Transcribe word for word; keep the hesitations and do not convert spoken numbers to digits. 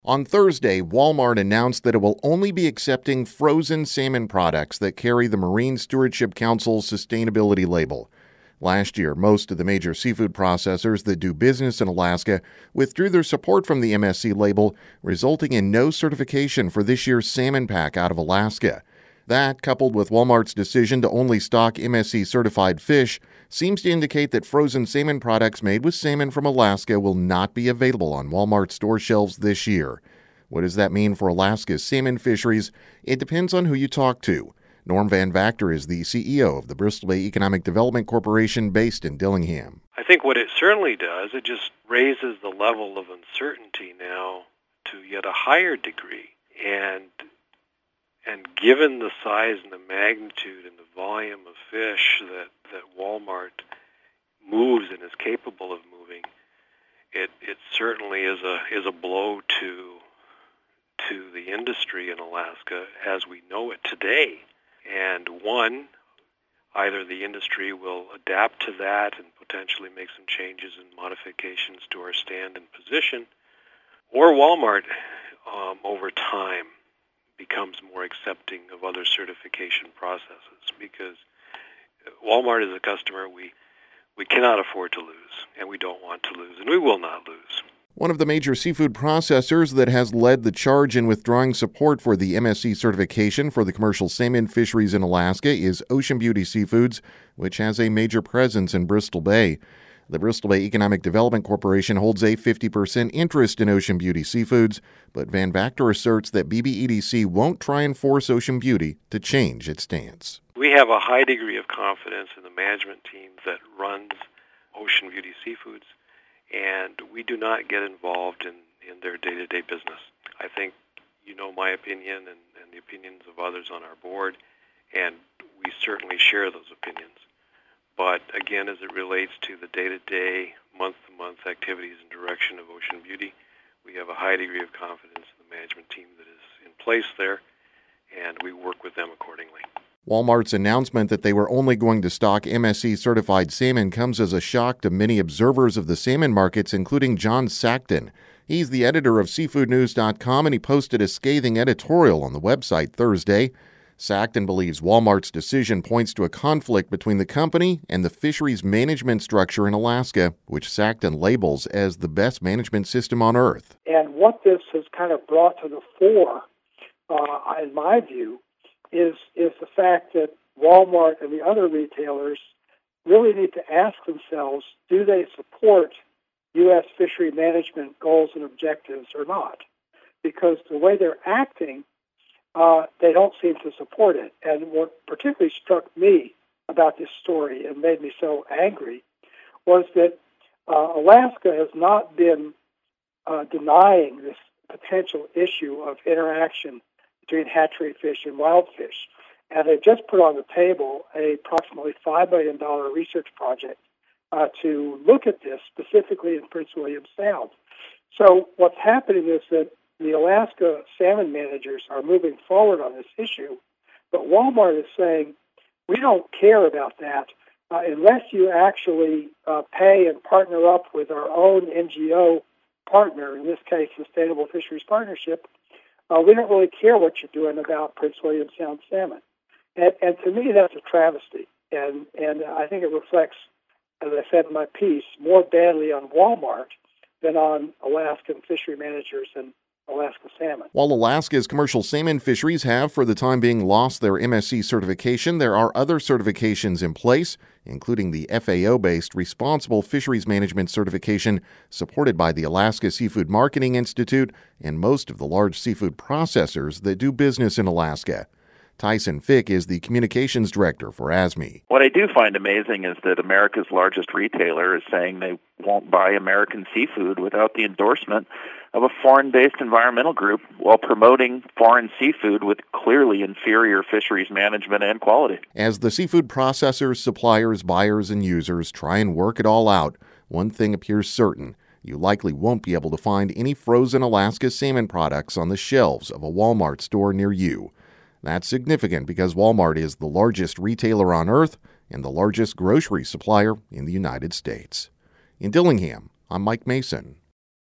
On Thursday, Walmart announced that it will only be accepting frozen salmon products that carry the Marine Stewardship Council's sustainability label. Last year, most of the major seafood processors that do business in Alaska withdrew their support from the M S C label, resulting in no certification for this year's salmon pack out of Alaska. That, coupled with Walmart's decision to only stock M S C-certified fish, seems to indicate that frozen salmon products made with salmon from Alaska will not be available on Walmart store shelves this year. What does that mean for Alaska's salmon fisheries? It depends on who you talk to. Norm Van Vactor is the C E O of the Bristol Bay Economic Development Corporation based in Dillingham. I think what it certainly does, it just raises the level of uncertainty now to yet a higher degree. And And given the size and the magnitude and the volume of fish that, that Walmart moves and is capable of moving, it it certainly is a is a blow to to the industry in Alaska as we know it today. And one, either the industry will adapt to that and potentially make some changes and modifications to our stand and position, or Walmart um, over time becomes more accepting of other certification processes, because Walmart is a customer we we cannot afford to lose, and we don't want to lose, and we will not lose. One of the major seafood processors that has led the charge in withdrawing support for the M S C certification for the commercial salmon fisheries in Alaska is Ocean Beauty Seafoods, which has a major presence in Bristol Bay. The Bristol Bay Economic Development Corporation holds a fifty percent interest in Ocean Beauty Seafoods, but Van Vactor asserts that B B E D C won't try and force Ocean Beauty to change its stance. We have a high degree of confidence in the management team that runs Ocean Beauty Seafoods, and we do not get involved in, in their day-to-day business. I think you know my opinion and, and the opinions of others on our board, and we certainly share those opinions. But again, as it relates to the day-to-day, month-to-month activities and direction of Ocean Beauty, we have a high degree of confidence in the management team that is in place there, and we work with them accordingly. Walmart's announcement that they were only going to stock M S C-certified salmon comes as a shock to many observers of the salmon markets, including John Sackton. He's the editor of seafood news dot com, and he posted a scathing editorial on the website Thursday. Sackton believes Walmart's decision points to a conflict between the company and the fisheries management structure in Alaska, which Sackton labels as the best management system on Earth. And what this has kind of brought to the fore, uh, in my view, is is the fact that Walmart and the other retailers really need to ask themselves, do they support U S fishery management goals and objectives or not? Because the way they're acting, Uh, they don't seem to support it. And what particularly struck me about this story and made me so angry was that uh, Alaska has not been uh, denying this potential issue of interaction between hatchery fish and wild fish. And they've just put on the table a approximately five million dollars research project uh, to look at this specifically in Prince William Sound. So what's happening is that the Alaska salmon managers are moving forward on this issue, but Walmart is saying, we don't care about that uh, unless you actually uh, pay and partner up with our own N G O partner, in this case, Sustainable Fisheries Partnership. Uh, we don't really care what you're doing about Prince William Sound salmon. And, and to me, that's a travesty. And, and I think it reflects, as I said in my piece, more badly on Walmart than on Alaskan fishery managers and Alaska salmon. While Alaska's commercial salmon fisheries have, for the time being, lost their M S C certification, there are other certifications in place, including the F A O-based Responsible Fisheries Management certification supported by the Alaska Seafood Marketing Institute and most of the large seafood processors that do business in Alaska. Tyson Fick is the communications director for A S M E. What I do find amazing is that America's largest retailer is saying they won't buy American seafood without the endorsement of a foreign-based environmental group while promoting foreign seafood with clearly inferior fisheries management and quality. As the seafood processors, suppliers, buyers, and users try and work it all out, one thing appears certain. You likely won't be able to find any frozen Alaska salmon products on the shelves of a Walmart store near you. That's significant because Walmart is the largest retailer on Earth and the largest grocery supplier in the United States. In Dillingham, I'm Mike Mason.